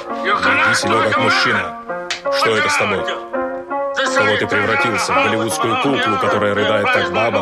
Веди себя как мужчина. Что это с тобой? В кого ты превратился? В голливудскую куклу, которая рыдает как баба?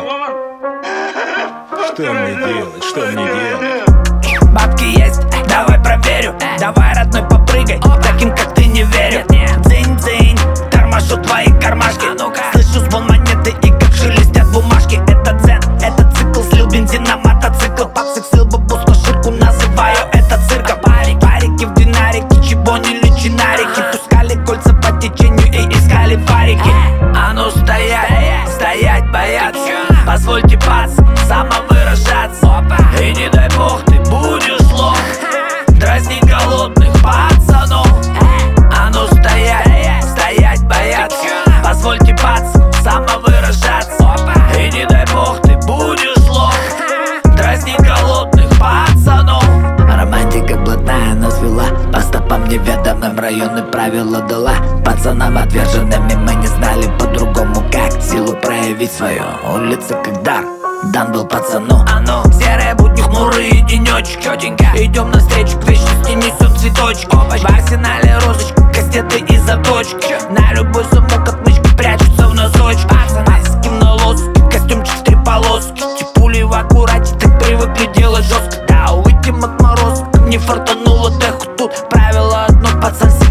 Что мне делать? Что мне делать? Бабки есть, давай проверю. Давай, родной, попрыгай. Таким, как ты, не верю. Дзынь-дзынь, тормошу твои кармашки. Слышу звон монеты и как шелестят бумажки. Это дзен, это цикл. Слил бензин на мотоцикл. Папсик слил бабуску, ширку называю это цирком. Парики в динарике, чебонили чинарики. Пускали кольца по течению и искали парики. А ну стоять, стоять бояться. Позвольте пац, самовыражаться. И не дай бог ты будешь лох. Дразни голодных пацанов. А ну стоять, стоять бояться. Позвольте пац, самовыражаться. И не дай бог ты будешь лох. Дразни голодных пацанов. Романтика блатная нас вела по стопам неведомым, районы правила дала. Пацанам отверженными мы не знали по-другому, как силу проявить свою. Улица как дар дан был пацану. А ну, серые будни, хмурые денечек. Чётенько идем навстречу к вечности, несем цветочек. В арсенале розочка, кастеты и заточки. На любой замок отмычки прячутся в носочек. Пацаны с кем на лоске, костюмчик в 3 полоски. Типули в аккурате, так привыкли делать жестко. Да, уйдем от мороза, не фартануло теху тут. Правило одно, пацан